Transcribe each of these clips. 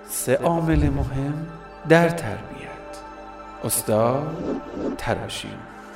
3 عامل مهم در تربیت. استاد تراشی.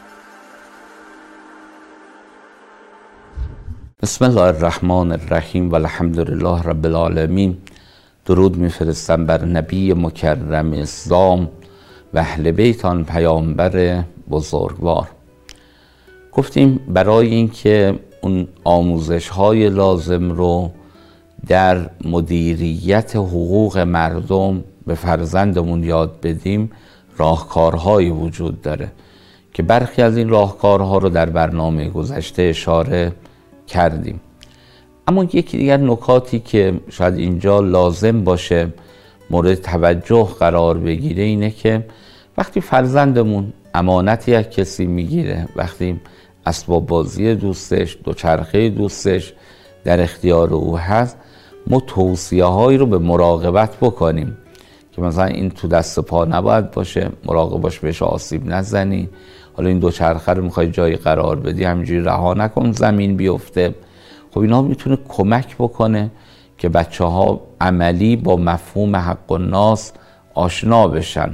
بسم الله الرحمن الرحیم و الحمدلله رب العالمین. درود میفرستم بر نبی مکرم اسلام و اهل بیت آن پیامبر بزرگوار. گفتیم برای اینکه اون آموزش‌های لازم رو در مدیریت حقوق مردم به فرزندمون یاد بدیم، راهکارهایی وجود داره که برخی از این راهکارها رو در برنامه گذشته اشاره کردیم. اما یکی دیگر نکاتی که شاید اینجا لازم باشه مورد توجه قرار بگیره اینه که وقتی فرزندمون امانتی از کسی میگیره، وقتی اسباب بازی دوستش، دوچرخه دوستش در اختیار او هست، ما توصیه هایی رو به مراقبت بکنیم که مثلا این تو دست پا نباید باشه، مراقب باش بهش آسیب نزنی، حالا این دوچرخه رو میخوای جایی قرار بدی همینجوری رها نکن زمین بیفته. خب اینا میتونه کمک بکنه که بچه ها عملی با مفهوم حق الناس آشنا بشن.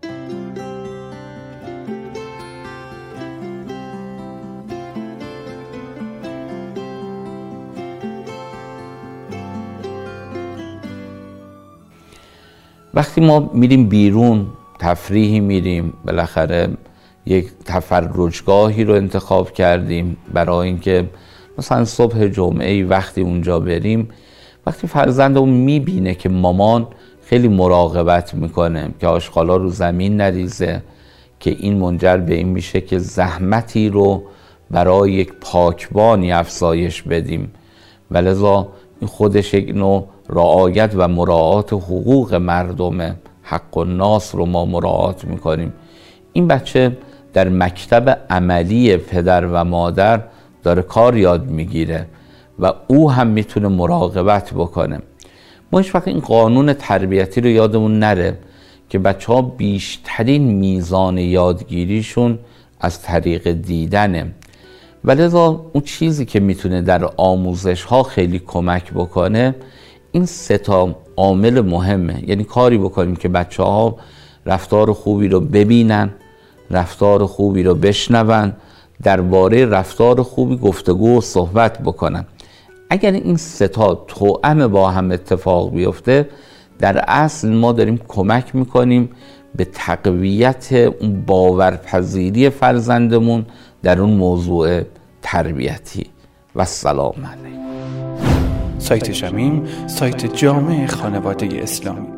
وقتی ما میریم بیرون تفریحی میریم، بالاخره یک تفرجگاهی رو انتخاب کردیم برای اینکه مثلا صبح جمعه وقتی اونجا بریم، وقتی فرزندمون میبینه که مامان خیلی مراقبت میکنه که آشغالا رو زمین نریزه، که این منجر به این میشه که زحمتی رو برای یک پاکبانی افزایش بدیم و لذا این خودش یک نوع رعایت و مراعات حقوق مردم، حق الناس رو ما مراعات میکنیم. این بچه در مکتب عملی پدر و مادر داره کار یاد میگیره و او هم میتونه مراقبت بکنه. ما هیچ وقت این قانون تربیتی رو یادمون نره که بچه ها بیشترین میزان یادگیریشون از طریق دیدنه و لذا اون چیزی که میتونه در آموزش ها خیلی کمک بکنه این 3 عامل مهمه. یعنی کاری بکنیم که بچه ها رفتار خوبی رو ببینن، رفتار خوبی رو بشنون، درباره رفتار خوبی گفتگو و صحبت بکنن. اگر این 3 توأم با هم اتفاق بیفته، در اصل ما داریم کمک میکنیم به تقویت اون باورپذیری فرزندمون در اون موضوع تربیتی. و السلام علیکم. سایت شمیم، سایت جامع خانواده اسلامی.